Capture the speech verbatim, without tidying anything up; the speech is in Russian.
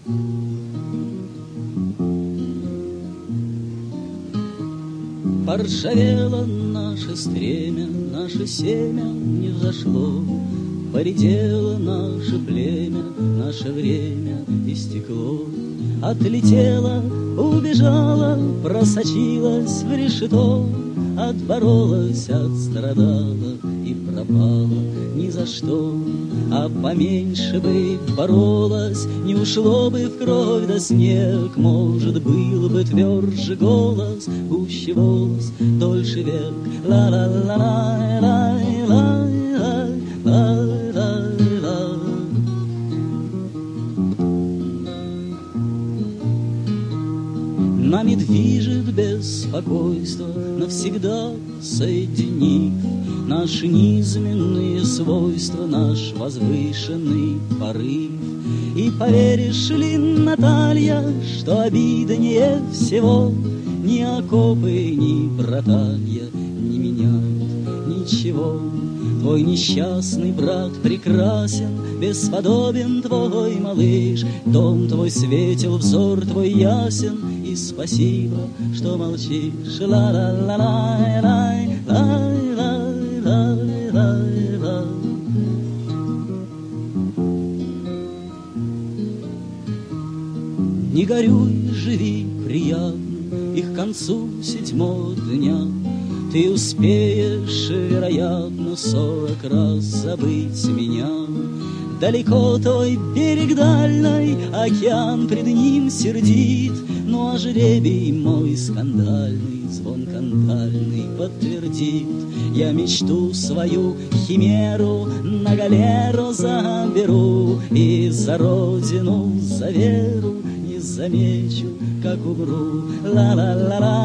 Поржавело наше стремя, наше семя не взошло, поредело наше племя, наше время истекло. Отлетело, убежало, просочилось в решето, отборолась, отстрадала и пропала ни за что. А поменьше бы боролась, не ушло бы в кровь да снег. Может, был бы тверже голос, гуще волос, дольше век. Ла-ла-ла-ла-ла-ла-ла-ла-ла. Нами движет беспокойство, навсегда соединив наши низменные свойства, наш возвышенный порыв. И поверишь ли, Наталья, что обиднее всего ни окопы, ни братанья не меняют ничего. Твой несчастный брат прекрасен, бесподобен твой малыш, дом твой светел, взор твой ясен, и спасибо, что молчишь. Ла-ла-ла-лай-лай-лай-лай-лай-лай. Не горюй, живи приятно, и к концу седьмого дня ты успеешь, вероятно, сорок раз забыть меня. Далеко твой берег дальний, океан пред ним сердит, ну а жребий мой скандальный, звон кандальный подтвердит. Я мечту свою химеру на галеру заберу, и за родину, за веру не замечу, как умру. Ла-ла-ла-ла.